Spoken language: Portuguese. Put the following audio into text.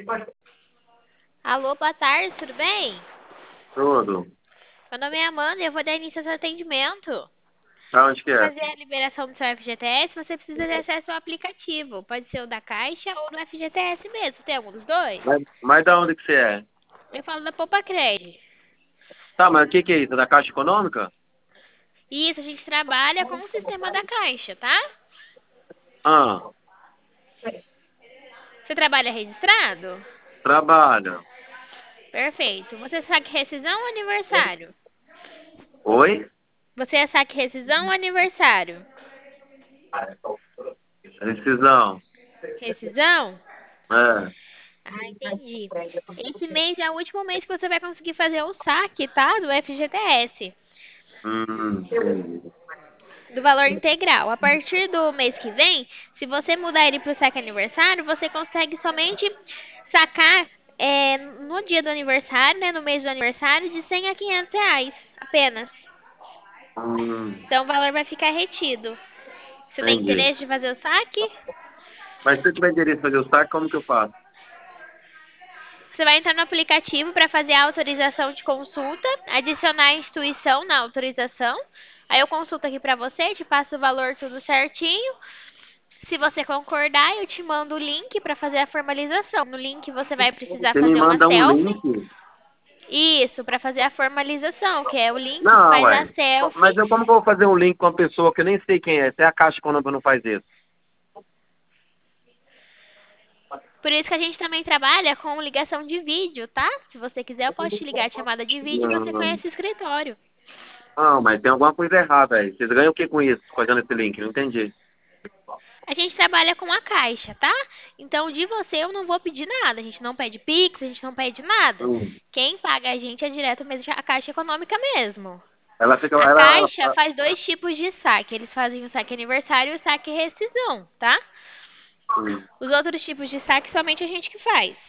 Alô, boa tarde, tudo bem? Tudo. Meu nome é Amanda e eu vou dar início ao seu atendimento. Aonde que Para é? fazer a liberação do seu FGTS, você precisa ter acesso ao aplicativo. Pode ser o da Caixa ou do FGTS mesmo. Tem algum dos dois? Mas da onde que você é? Eu falo da Poupa Cred. Tá, mas o que que é isso? É da Caixa Econômica? Isso, a gente trabalha com o sistema da Caixa, tá? Ah, Você trabalha registrado? trabalha. Perfeito. Você é saque rescisão ou aniversário? Oi? Você é saque rescisão ou aniversário? Decisão. Rescisão? É. Ah, entendi. Esse mês é o último mês que você vai conseguir fazer o saque, tá? Do FGTS, Entendi. do valor integral. A partir do mês que vem, se você mudar ele para o saque aniversário, você consegue somente sacar no dia do aniversário, né? No mês do aniversário, de 100 a 500 reais apenas. Hum, Então o valor vai ficar retido. Você tem entendi. interesse de fazer o saque? Mas se eu tiver interesse em fazer o saque, como que eu faço? Você vai entrar no aplicativo para fazer a autorização de consulta, adicionar a instituição na autorização. Aí eu consulto aqui para você, te passo o valor tudo certinho. Se você concordar, eu te mando o link para fazer a formalização. No link você vai precisar Você me fazer uma manda um selfie. link? Isso, para fazer a formalização, que é o link, Não, faz a ué. Mas selfie. eu como que eu vou fazer um link com uma pessoa que eu nem sei quem é? Até a Caixa Econômica não faz isso. Por isso que a gente também trabalha com ligação de vídeo, tá? Se você quiser, eu posso te ligar de chamada de vídeo e você Hum, conhece o escritório. não, mas tem alguma coisa errada aí. Vocês ganham o que com isso, fazendo esse link? Não entendi. A gente trabalha com a Caixa, tá? Então, de você eu não vou pedir nada. A gente não pede Pix, a gente não pede nada. Hum. Quem paga a gente é direto mesmo a Caixa Econômica mesmo. Ela fica. A Ela, Caixa faz dois tipos de saque. Eles fazem o saque aniversário e o saque rescisão, tá? hum. Os outros tipos de saque somente a gente que faz.